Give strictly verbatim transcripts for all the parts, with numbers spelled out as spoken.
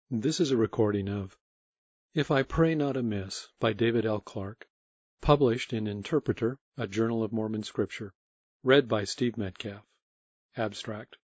This is a recording of If I Pray Not Amiss by David L. Clark, published in Interpreter, a Journal of Mormon Scripture, read by Steve Metcalf. Abstract.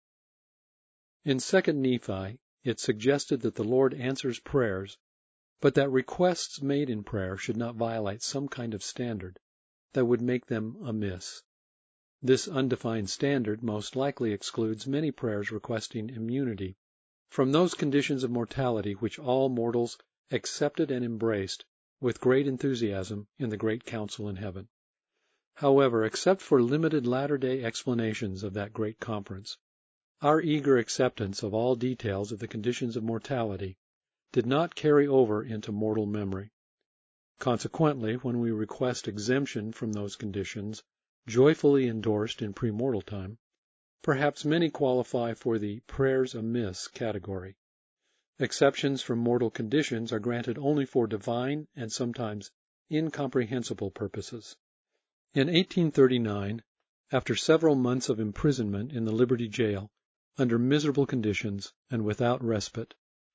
In Second Nephi, it suggested that the Lord answers prayers, but that requests made in prayer should not violate some kind of standard that would make them amiss. This undefined standard most likely excludes many prayers requesting immunity from those conditions of mortality which all mortals accepted and embraced with great enthusiasm in the great council in heaven. However, except for limited latter-day explanations of that great conference, our eager acceptance of all details of the conditions of mortality did not carry over into mortal memory. Consequently, when we request exemption from those conditions joyfully endorsed in premortal time, perhaps many qualify for the prayers amiss category. Exceptions from mortal conditions are granted only for divine and sometimes incomprehensible purposes. In eighteen thirty-nine, after several months of imprisonment in the Liberty Jail, under miserable conditions and without respite,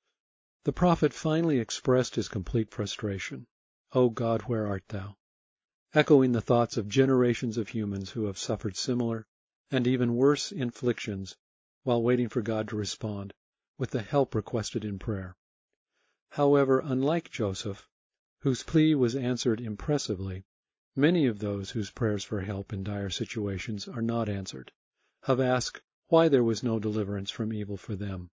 the prophet finally expressed his complete frustration. "O God, where art thou?" echoing the thoughts of generations of humans who have suffered similar and even worse inflictions while waiting for God to respond with the help requested in prayer. However, unlike Joseph, whose plea was answered impressively, many of those whose prayers for help in dire situations are not answered have asked why there was no deliverance from evil for them.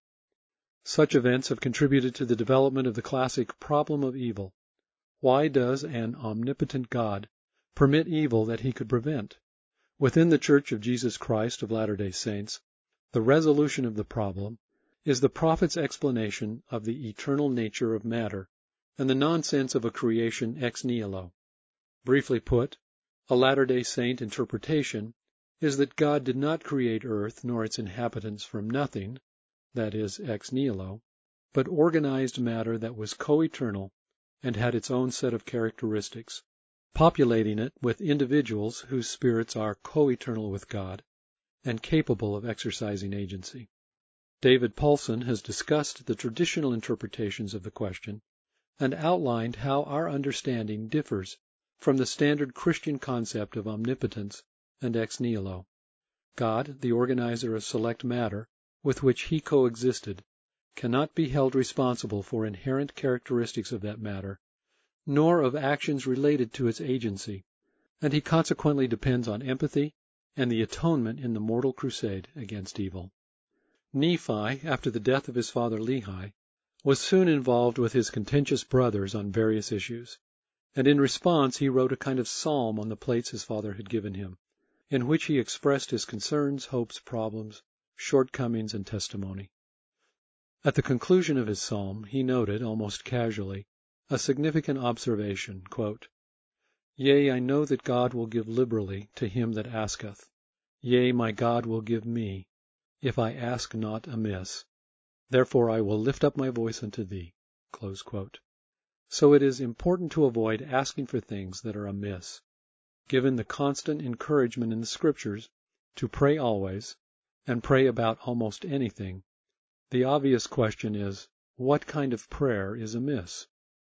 Such events have contributed to the development of the classic problem of evil. Why does an omnipotent God permit evil that he could prevent? Within the Church of Jesus Christ of Latter-day Saints, the resolution of the problem is the prophet's explanation of the eternal nature of matter and the nonsense of a creation ex nihilo. Briefly put, a Latter-day Saint interpretation is that God did not create earth nor its inhabitants from nothing, that is, ex nihilo, but organized matter that was co-eternal and had its own set of characteristics, populating it with individuals whose spirits are co-eternal with God and capable of exercising agency. David Paulson has discussed the traditional interpretations of the question and outlined how our understanding differs from the standard Christian concept of omnipotence and ex nihilo. God, the organizer of select matter with which he coexisted, cannot be held responsible for inherent characteristics of that matter, nor of actions related to its agency, and he consequently depends on empathy and the atonement in the mortal crusade against evil. Nephi, after the death of his father Lehi, was soon involved with his contentious brothers on various issues, and in response he wrote a kind of psalm on the plates his father had given him, in which he expressed his concerns, hopes, problems, shortcomings, and testimony. At the conclusion of his psalm he noted, almost casually, a significant observation, quote, "Yea, I know that God will give liberally to him that asketh. Yea, my God will give me, if I ask not amiss. Therefore I will lift up my voice unto thee." Close quote. So it is important to avoid asking for things that are amiss. Given the constant encouragement in the Scriptures to pray always, and pray about almost anything, the obvious question is, what kind of prayer is amiss?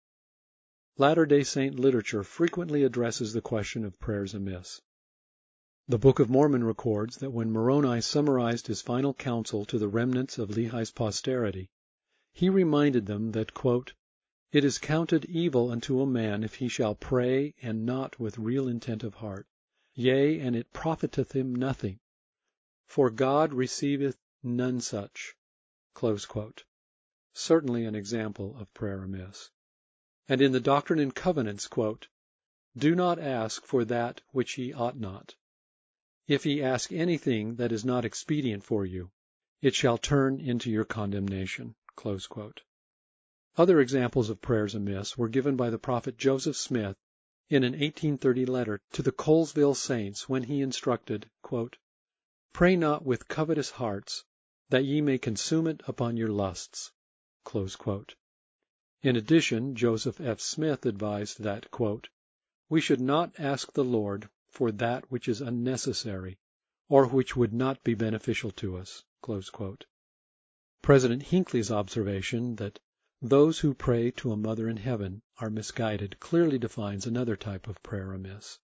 Latter-day Saint literature frequently addresses the question of prayers amiss. The Book of Mormon records that when Moroni summarized his final counsel to the remnants of Lehi's posterity, he reminded them that, quote, "It is counted evil unto a man if he shall pray and not with real intent of heart. Yea, and it profiteth him nothing. For God receiveth none such." Close quote. Certainly an example of prayer amiss. And in the Doctrine and Covenants, quote, "Do not ask for that which ye ought not. If ye ask anything that is not expedient for you, it shall turn into your condemnation." Close quote. Other examples of prayers amiss were given by the prophet Joseph Smith in an eighteen thirty letter to the Colesville saints when he instructed, quote, "Pray not with covetous hearts, that ye may consume it upon your lusts." Close quote. In addition, Joseph F. Smith advised that, quote, "We should not ask the Lord for that which is unnecessary or which would not be beneficial to us." Close quote. President Hinckley's observation that Those who pray to a mother in heaven are misguided clearly defines another type of prayer amiss.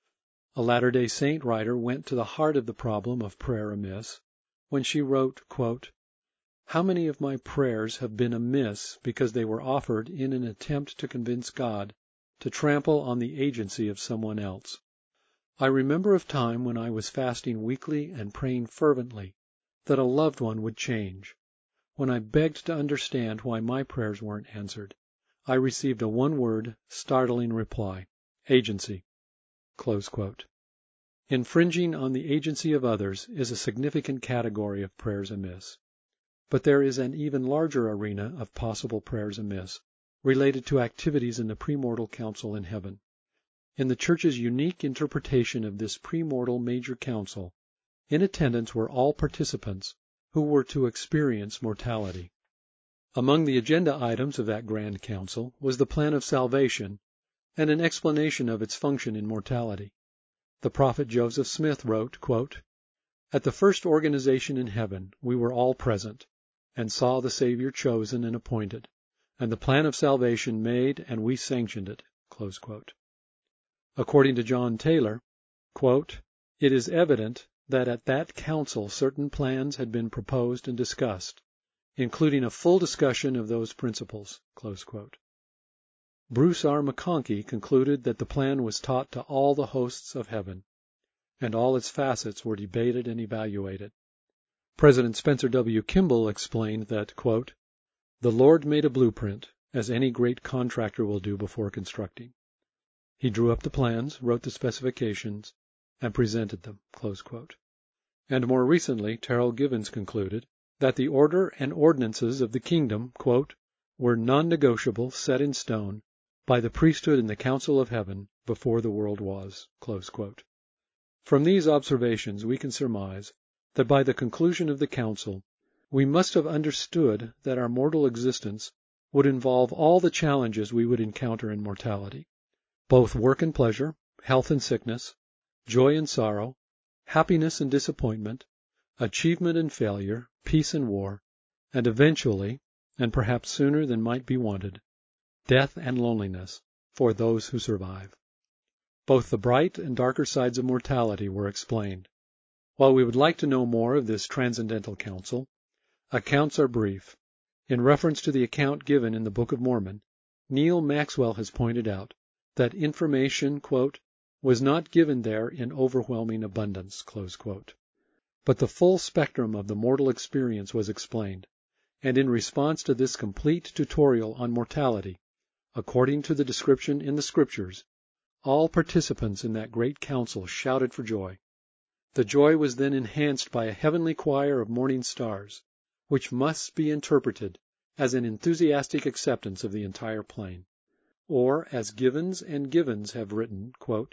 A Latter-day Saint writer went to the heart of the problem of prayer amiss when she wrote, quote, "How many of my prayers have been amiss because they were offered in an attempt to convince God to trample on the agency of someone else. I remember of time when I was fasting weekly and praying fervently that a loved one would change. When I begged to understand why my prayers weren't answered, I received a one-word, startling reply, agency." Close quote. Infringing on the agency of others is a significant category of prayers amiss. But there is an even larger arena of possible prayers amiss related to activities in the premortal council in heaven. In the Church's unique interpretation of this premortal major council, in attendance were all participants who were to experience mortality. Among the agenda items of that grand council was the plan of salvation and an explanation of its function in mortality. The prophet Joseph Smith wrote, quote, "At the first organization in heaven we were all present, and saw the Savior chosen and appointed, and the plan of salvation made, and we sanctioned it." Close quote. According to John Taylor, quote, "It is evident that at that council certain plans had been proposed and discussed, including a full discussion of those principles." Close quote. Bruce R. McConkie concluded that the plan was taught to all the hosts of heaven, and all its facets were debated and evaluated. President Spencer W. Kimball explained that, quote, "The Lord made a blueprint, as any great contractor will do before constructing. He drew up the plans, wrote the specifications, and presented them." Close quote. And more recently, Terrell Givens concluded that the order and ordinances of the kingdom, quote, "were non-negotiable, set in stone, by the priesthood in the council of heaven before the world was." Close quote. From these observations we can surmise that by the conclusion of the council we must have understood that our mortal existence would involve all the challenges we would encounter in mortality, both work and pleasure, health and sickness, joy and sorrow, happiness and disappointment, achievement and failure, peace and war, and eventually, and perhaps sooner than might be wanted, death and loneliness for those who survive. Both the bright and darker sides of mortality were explained. While we would like to know more of this transcendental council, accounts are brief. In reference to the account given in the Book of Mormon, Neil Maxwell has pointed out that information, quote, "was not given there in overwhelming abundance," close quote. But the full spectrum of the mortal experience was explained, and in response to this complete tutorial on mortality, according to the description in the Scriptures, all participants in that great council shouted for joy. The joy was then enhanced by a heavenly choir of morning stars, which must be interpreted as an enthusiastic acceptance of the entire plan. Or, as Givens and Givens have written, quote,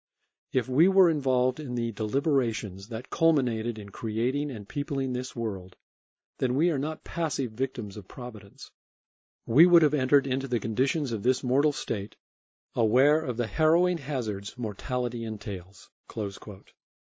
"If we were involved in the deliberations that culminated in creating and peopling this world, then we are not passive victims of providence. We would have entered into the conditions of this mortal state, aware of the harrowing hazards mortality entails." Close quote.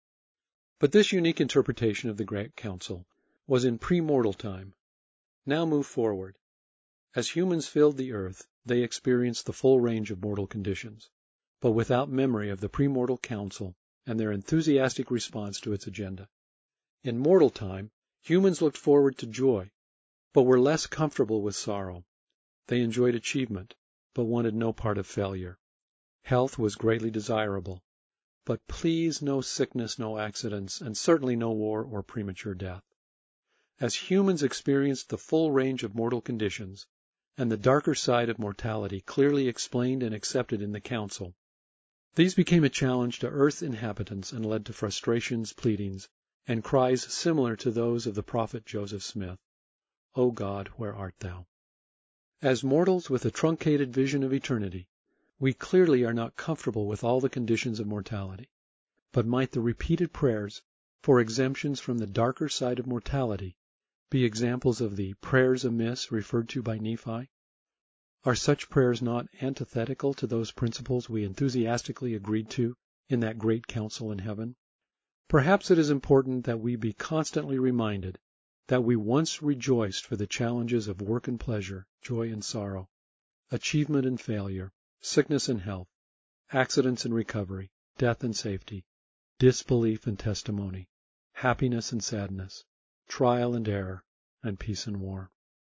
But this unique interpretation of the Great Council was in premortal time. Now move forward. As humans filled the earth, they experienced the full range of mortal conditions, but without memory of the premortal council and their enthusiastic response to its agenda. In mortal time, humans looked forward to joy, but were less comfortable with sorrow. They enjoyed achievement, but wanted no part of failure. Health was greatly desirable, but please no sickness, no accidents, and certainly no war or premature death. As humans experienced the full range of mortal conditions, and the darker side of mortality clearly explained and accepted in the council, these became a challenge to earth's inhabitants and led to frustrations, pleadings, and cries similar to those of the prophet Joseph Smith, "O God, where art thou?" As mortals with a truncated vision of eternity, we clearly are not comfortable with all the conditions of mortality, but might the repeated prayers for exemptions from the darker side of mortality be examples of the prayers amiss referred to by Nephi? Are such prayers not antithetical to those principles we enthusiastically agreed to in that great council in heaven? Perhaps it is important that we be constantly reminded that we once rejoiced for the challenges of work and pleasure, joy and sorrow, achievement and failure, sickness and health, accidents and recovery, death and safety, disbelief and testimony, happiness and sadness, trial and error, and peace and war.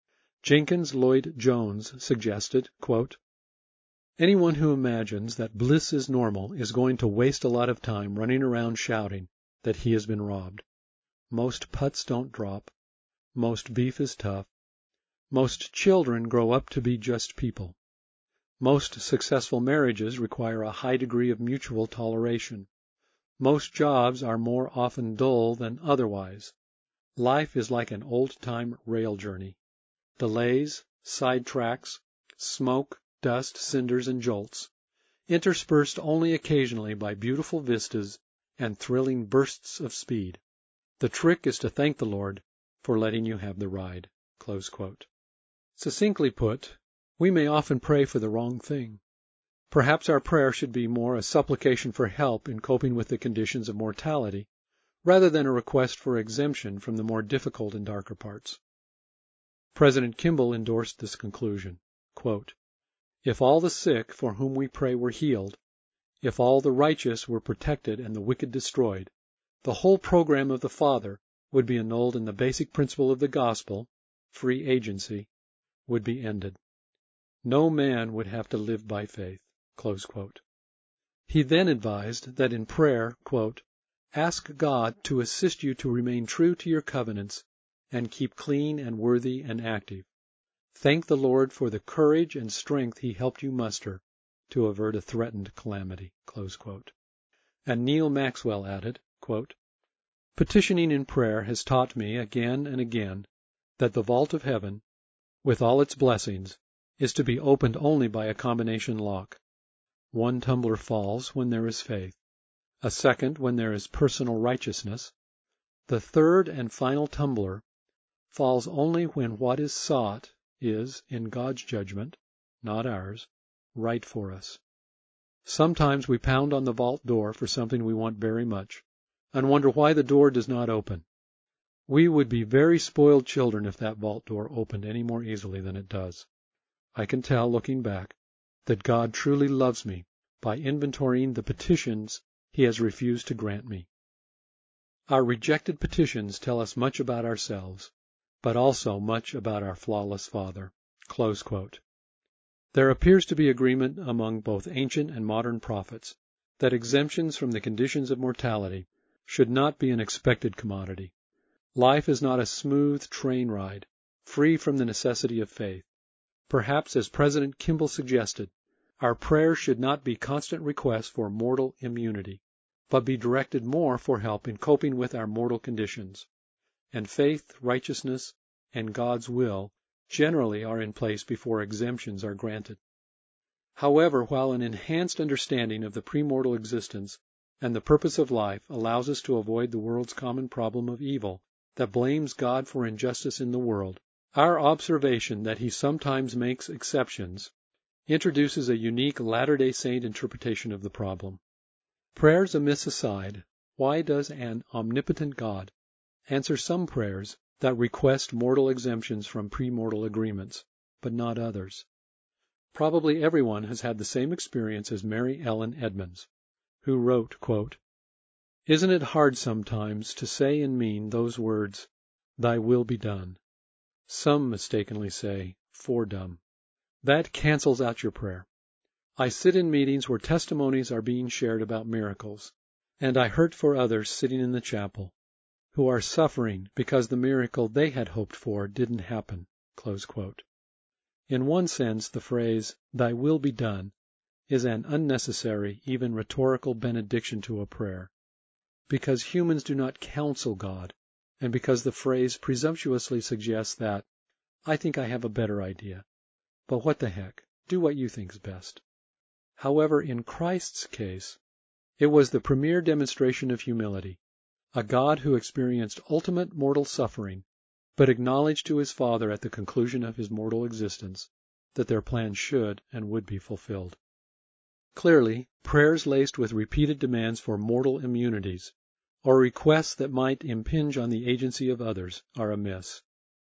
Jenkins Lloyd Jones suggested, quote, anyone who imagines that bliss is normal is going to waste a lot of time running around shouting that he has been robbed. Most putts don't drop. Most beef is tough. Most children grow up to be just people. Most successful marriages require a high degree of mutual toleration. Most jobs are more often dull than otherwise. Life is like an old-time rail journey. Delays, side tracks, smoke, dust, cinders, and jolts, interspersed only occasionally by beautiful vistas and thrilling bursts of speed. The trick is to thank the Lord for letting you have the ride. Close quote. Succinctly put, we may often pray for the wrong thing. Perhaps our prayer should be more a supplication for help in coping with the conditions of mortality, rather than a request for exemption from the more difficult and darker parts. President Kimball endorsed this conclusion. Quote, if all the sick for whom we pray were healed, if all the righteous were protected and the wicked destroyed, the whole program of the Father would be annulled and the basic principle of the gospel, free agency, would be ended. No man would have to live by faith. Close quote. He then advised that in prayer, quote, ask God to assist you to remain true to your covenants and keep clean and worthy and active. Thank the Lord for the courage and strength he helped you muster to avert a threatened calamity. Close quote. And Neil Maxwell added, quote, petitioning in prayer has taught me again and again that the vault of heaven, with all its blessings, is to be opened only by a combination lock. One tumbler falls when there is faith, a second when there is personal righteousness. The third and final tumbler falls only when what is sought is, in God's judgment, not ours, right for us. Sometimes we pound on the vault door for something we want very much, and wonder why the door does not open. We would be very spoiled children if that vault door opened any more easily than it does. I can tell, looking back, that God truly loves me by inventorying the petitions he has refused to grant me. Our rejected petitions tell us much about ourselves, but also much about our flawless Father. Close quote. There appears to be agreement among both ancient and modern prophets that exemptions from the conditions of mortality should not be an expected commodity. Life is not a smooth train ride, free from the necessity of faith. Perhaps, as President Kimball suggested, our prayers should not be constant requests for mortal immunity, but be directed more for help in coping with our mortal conditions. And faith, righteousness, and God's will generally are in place before exemptions are granted. However, while an enhanced understanding of the premortal existence and the purpose of life allows us to avoid the world's common problem of evil that blames God for injustice in the world, our observation that he sometimes makes exceptions introduces a unique Latter-day Saint interpretation of the problem. Prayers amiss aside, why does an omnipotent God answer some prayers that request mortal exemptions from premortal agreements, but not others? Probably everyone has had the same experience as Mary Ellen Edmonds, who wrote, quote, isn't it hard sometimes to say and mean those words, thy will be done? Some mistakenly say, for dumb. That cancels out your prayer. I sit in meetings where testimonies are being shared about miracles, and I hurt for others sitting in the chapel who are suffering because the miracle they had hoped for didn't happen. Close quote. In one sense, the phrase, thy will be done, is an unnecessary, even rhetorical benediction to a prayer, because humans do not counsel God, and because the phrase presumptuously suggests that, I think I have a better idea, but what the heck, do what you think's best. However, in Christ's case, it was the premier demonstration of humility, a God who experienced ultimate mortal suffering, but acknowledged to his Father at the conclusion of his mortal existence that their plan should and would be fulfilled. Clearly, prayers laced with repeated demands for mortal immunities or requests that might impinge on the agency of others are amiss.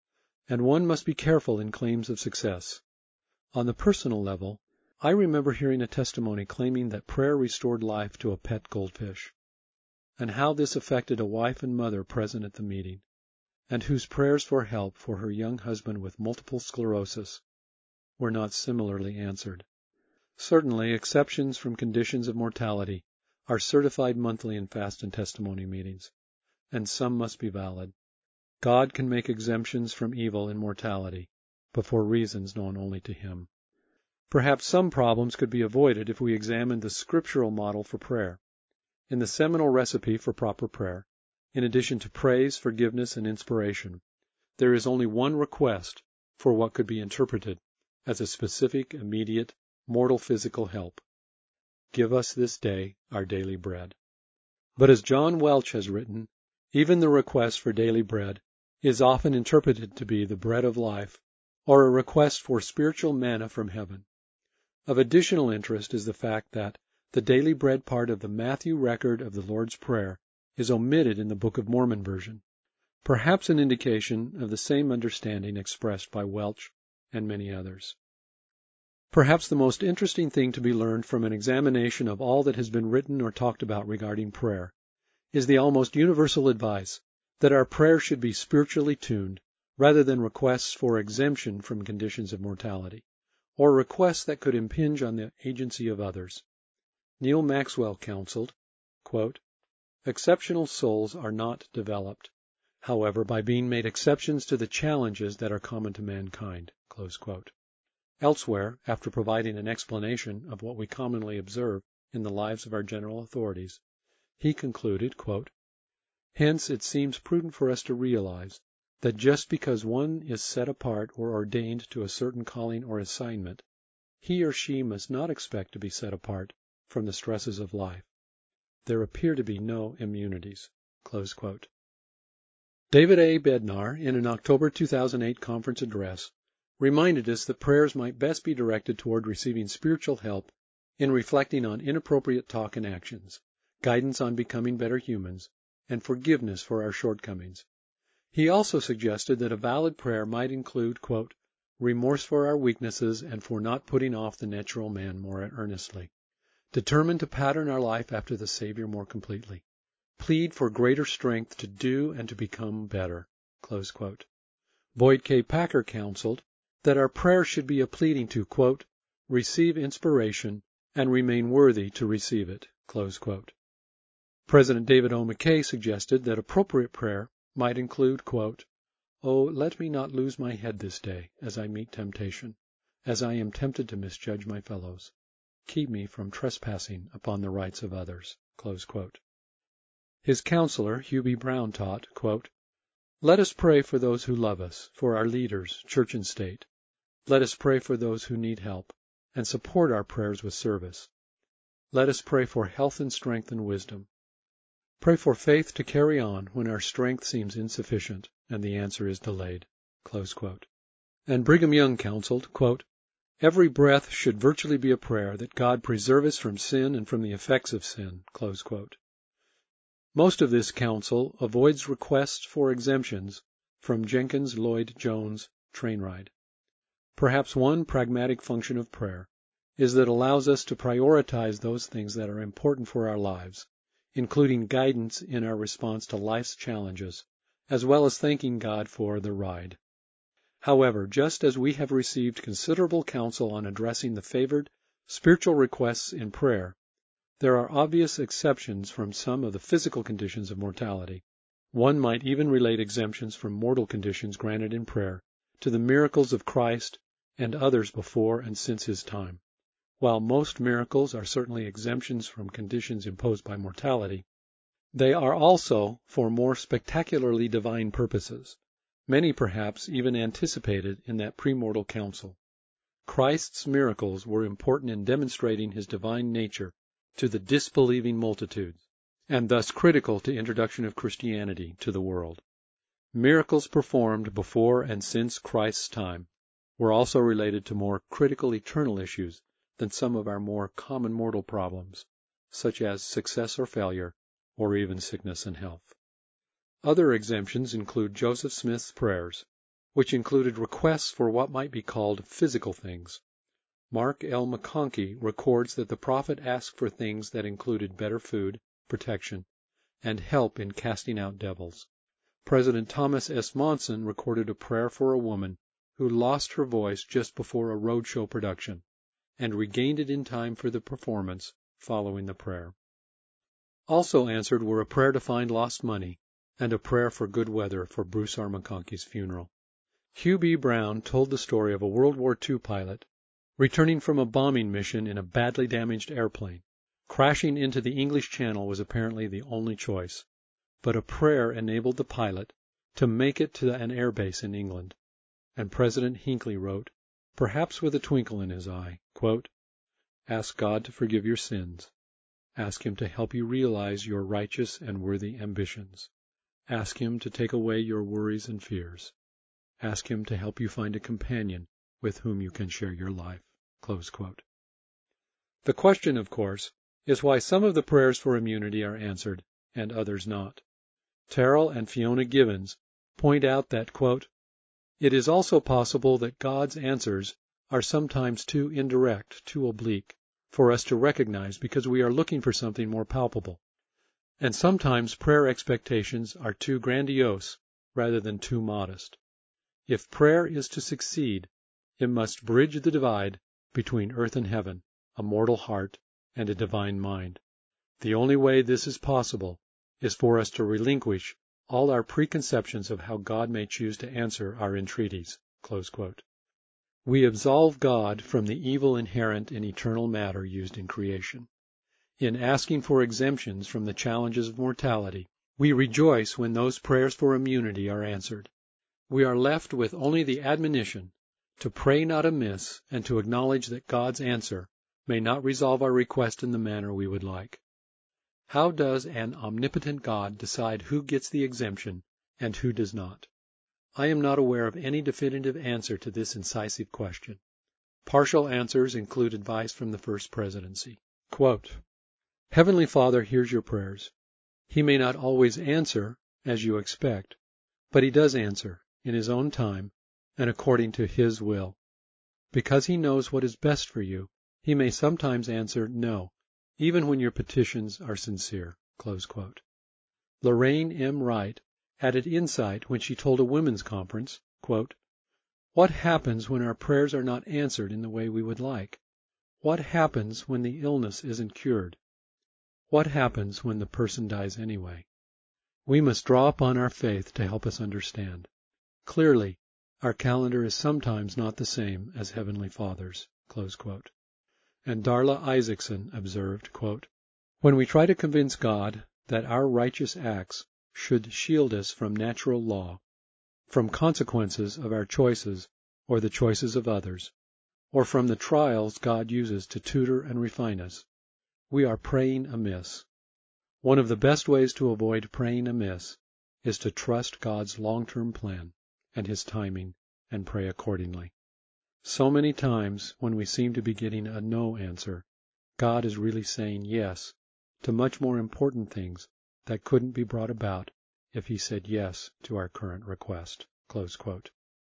And one must be careful in claims of success. On the personal level, I remember hearing a testimony claiming that prayer restored life to a pet goldfish, and how this affected a wife and mother present at the meeting, and whose prayers for help for her young husband with multiple sclerosis were not similarly answered. Certainly, exceptions from conditions of mortality are certified monthly in fast and testimony meetings, and some must be valid. God can make exemptions from evil in mortality, but for reasons known only to Him. Perhaps some problems could be avoided if we examined the scriptural model for prayer. In the seminal recipe for proper prayer, in addition to praise, forgiveness, and inspiration, there is only one request for what could be interpreted as a specific, immediate, mortal physical help. Give us this day our daily bread. But as John Welch has written, even the request for daily bread is often interpreted to be the bread of life, or a request for spiritual manna from heaven. Of additional interest is the fact that the daily bread part of the Matthew record of the Lord's Prayer is omitted in the Book of Mormon version, perhaps an indication of the same understanding expressed by Welch and many others. Perhaps the most interesting thing to be learned from an examination of all that has been written or talked about regarding prayer is the almost universal advice that our prayer should be spiritually tuned rather than requests for exemption from conditions of mortality, or requests that could impinge on the agency of others. Neal Maxwell counseled, quote, "Exceptional souls are not developed, however, by being made exceptions to the challenges that are common to mankind." Close quote. Elsewhere, after providing an explanation of what we commonly observe in the lives of our general authorities, he concluded, quote, "Hence it seems prudent for us to realize that just because one is set apart or ordained to a certain calling or assignment, he or she must not expect to be set apart from the stresses of life. There appear to be no immunities." Close quote. David A. Bednar, in an October two thousand eight conference address, reminded us that prayers might best be directed toward receiving spiritual help in reflecting on inappropriate talk and actions, guidance on becoming better humans, and forgiveness for our shortcomings. He also suggested that a valid prayer might include, quote, "remorse for our weaknesses and for not putting off the natural man more earnestly, determined to pattern our life after the Savior more completely, plead for greater strength to do and to become better." Close quote. Boyd K. Packer counseled that our prayer should be a pleading to, quote, "receive inspiration and remain worthy to receive it." Close quote. President David O. McKay suggested that appropriate prayer might include, quote, "Oh, let me not lose my head this day as I meet temptation, as I am tempted to misjudge my fellows. Keep me from trespassing upon the rights of others." Close quote. His counselor, Hugh B. Brown, taught, quote, "Let us pray for those who love us, for our leaders, church and state. Let us pray for those who need help, and support our prayers with service. Let us pray for health and strength and wisdom. Pray for faith to carry on when our strength seems insufficient and the answer is delayed." Close quote. And Brigham Young counseled, quote, "Every breath should virtually be a prayer that God preserve us from sin and from the effects of sin." Close quote. Most of this counsel avoids requests for exemptions from Jenkins Lloyd Jones' train ride. Perhaps one pragmatic function of prayer is that it allows us to prioritize those things that are important for our lives, including guidance in our response to life's challenges, as well as thanking God for the ride. However, just as we have received considerable counsel on addressing the favored spiritual requests in prayer, there are obvious exceptions from some of the physical conditions of mortality. One might even relate exemptions from mortal conditions granted in prayer to the miracles of Christ and others before and since his time. While most miracles are certainly exemptions from conditions imposed by mortality, they are also for more spectacularly divine purposes, many perhaps even anticipated in that premortal counsel. Christ's miracles were important in demonstrating his divine nature to the disbelieving multitudes, and thus critical to introduction of Christianity to the world. Miracles performed before and since Christ's time were also related to more critical eternal issues than some of our more common mortal problems, such as success or failure, or even sickness and health. Other exemptions include Joseph Smith's prayers, which included requests for what might be called physical things. Mark L. McConkie records that the prophet asked for things that included better food, protection, and help in casting out devils. President Thomas S. Monson recorded a prayer for a woman who lost her voice just before a roadshow production and regained it in time for the performance following the prayer. Also answered were a prayer to find lost money and a prayer for good weather for Bruce R. McConkie's funeral. Hugh B. Brown told the story of a World War Two pilot returning from a bombing mission in a badly damaged airplane. Crashing into the English Channel was apparently the only choice, but a prayer enabled the pilot to make it to an airbase in England. And President Hinckley wrote, perhaps with a twinkle in his eye, quote, "Ask God to forgive your sins. Ask Him to help you realize your righteous and worthy ambitions. Ask Him to take away your worries and fears. Ask Him to help you find a companion with whom you can share your life." Close quote. The question, of course, is why some of the prayers for immunity are answered and others not. Terrell and Fiona Gibbons point out that, quote, "It is also possible that God's answers are sometimes too indirect, too oblique, for us to recognize because we are looking for something more palpable. And sometimes prayer expectations are too grandiose rather than too modest. If prayer is to succeed, it must bridge the divide between earth and heaven, a mortal heart, and a divine mind. The only way this is possible is for us to relinquish all our preconceptions of how God may choose to answer our entreaties." Close quote. We absolve God from the evil inherent in eternal matter used in creation. In asking for exemptions from the challenges of mortality, we rejoice when those prayers for immunity are answered. We are left with only the admonition to pray not amiss and to acknowledge that God's answer may not resolve our request in the manner we would like. How does an omnipotent God decide who gets the exemption and who does not? I am not aware of any definitive answer to this incisive question. Partial answers include advice from the First Presidency. Quote, "Heavenly Father hears your prayers. He may not always answer as you expect, but He does answer in His own time and according to His will. Because He knows what is best for you, He may sometimes answer no, even when your petitions are sincere." Close quote. Lorraine M. Wright added insight when she told a women's conference, quote, "What happens when our prayers are not answered in the way we would like? What happens when the illness isn't cured? What happens when the person dies anyway? We must draw upon our faith to help us understand. Clearly, our calendar is sometimes not the same as Heavenly Father's." Close quote. And Darla Isaacson observed, quote, "When we try to convince God that our righteous acts should shield us from natural law, from consequences of our choices or the choices of others, or from the trials God uses to tutor and refine us, we are praying amiss. One of the best ways to avoid praying amiss is to trust God's long-term plan and His timing and pray accordingly. So many times when we seem to be getting a no answer, God is really saying yes to much more important things that couldn't be brought about if He said yes to our current request." Close quote.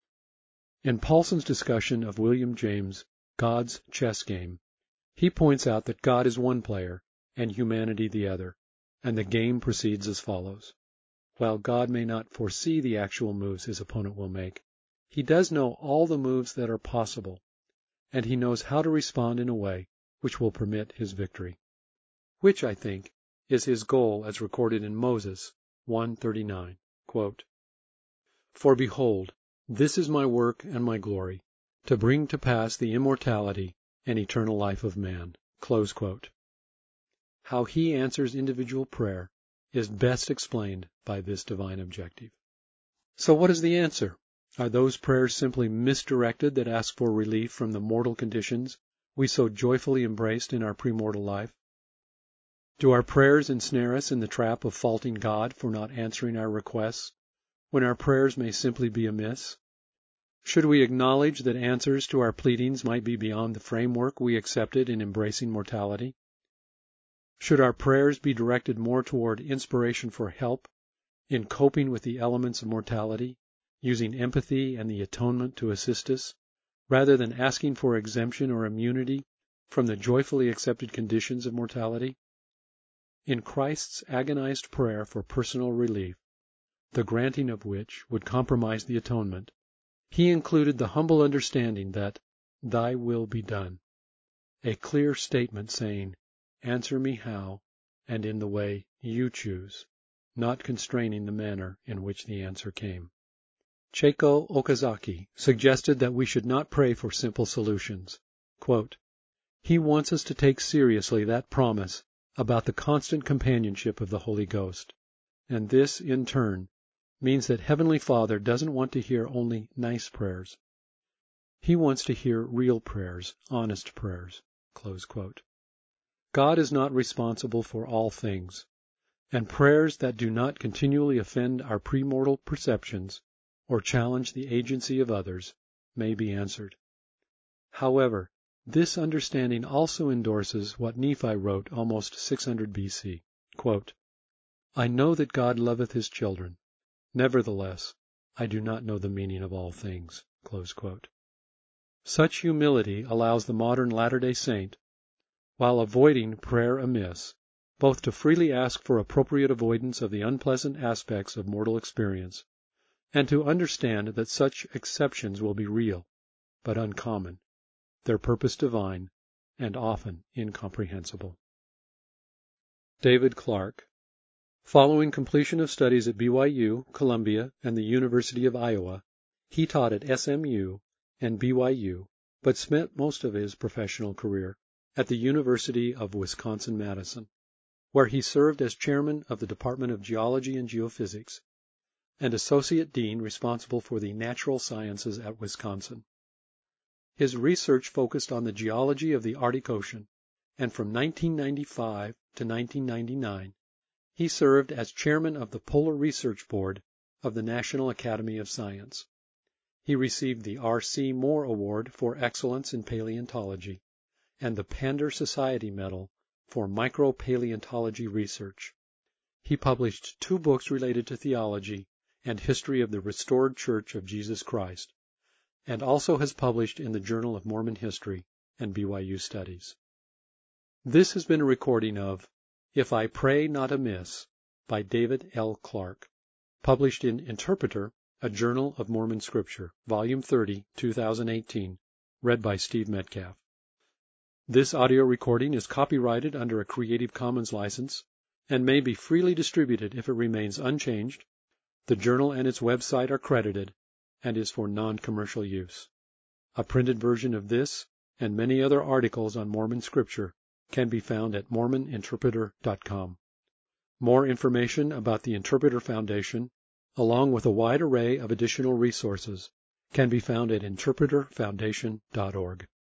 In Paulson's discussion of William James' God's Chess Game, he points out that God is one player and humanity the other, and the game proceeds as follows. While God may not foresee the actual moves his opponent will make, He does know all the moves that are possible, and He knows how to respond in a way which will permit his victory. Which, I think, is His goal as recorded in Moses one thirty-nine, quote, "For behold, this is my work and my glory, to bring to pass the immortality and eternal life of man." Close quote. How He answers individual prayer is best explained by this divine objective. So what is the answer? Are those prayers simply misdirected that ask for relief from the mortal conditions we so joyfully embraced in our premortal life? Do our prayers ensnare us in the trap of faulting God for not answering our requests, when our prayers may simply be amiss? Should we acknowledge that answers to our pleadings might be beyond the framework we accepted in embracing mortality? Should our prayers be directed more toward inspiration for help in coping with the elements of mortality, using empathy and the atonement to assist us, rather than asking for exemption or immunity from the joyfully accepted conditions of mortality? In Christ's agonized prayer for personal relief, the granting of which would compromise the atonement, he included the humble understanding that "Thy will be done," a clear statement saying, "Answer me how and in the way you choose," not constraining the manner in which the answer came. Chieko Okazaki suggested that we should not pray for simple solutions. Quote, "He wants us to take seriously that promise about the constant companionship of the Holy Ghost, and this, in turn, means that Heavenly Father doesn't want to hear only nice prayers. He wants to hear real prayers, honest prayers." Close quote. God is not responsible for all things, and prayers that do not continually offend our premortal perceptions or challenge the agency of others may be answered. However, this understanding also endorses what Nephi wrote almost six hundred B C. Quote, "I know that God loveth his children. Nevertheless, I do not know the meaning of all things." Close quote. Such humility allows the modern Latter-day Saint, while avoiding prayer amiss, both to freely ask for appropriate avoidance of the unpleasant aspects of mortal experience, and to understand that such exceptions will be real, but uncommon, their purpose divine, and often incomprehensible. David Clark. Following completion of studies at B Y U, Columbia, and the University of Iowa, he taught at S M U and B Y U, but spent most of his professional career at the University of Wisconsin-Madison, where he served as chairman of the Department of Geology and Geophysics and associate dean responsible for the natural sciences at Wisconsin. His research focused on the geology of the Arctic Ocean, and from nineteen ninety-five to nineteen ninety-nine, he served as chairman of the Polar Research Board of the National Academy of Science. He received the R C Moore Award for Excellence in Paleontology and the Pander Society Medal for Micropaleontology Research. He published two books related to theology and history of the Restored Church of Jesus Christ, and also has published in the Journal of Mormon History and B Y U Studies. This has been a recording of If I Pray Not Amiss by David L. Clark, published in Interpreter, a Journal of Mormon Scripture, Volume thirty, two thousand eighteen, read by Steve Metcalf. This audio recording is copyrighted under a Creative Commons license and may be freely distributed if it remains unchanged. The journal and its website are credited and is for non-commercial use. A printed version of this and many other articles on Mormon Scripture can be found at mormon interpreter dot com. More information about the Interpreter Foundation, along with a wide array of additional resources, can be found at interpreter foundation dot org.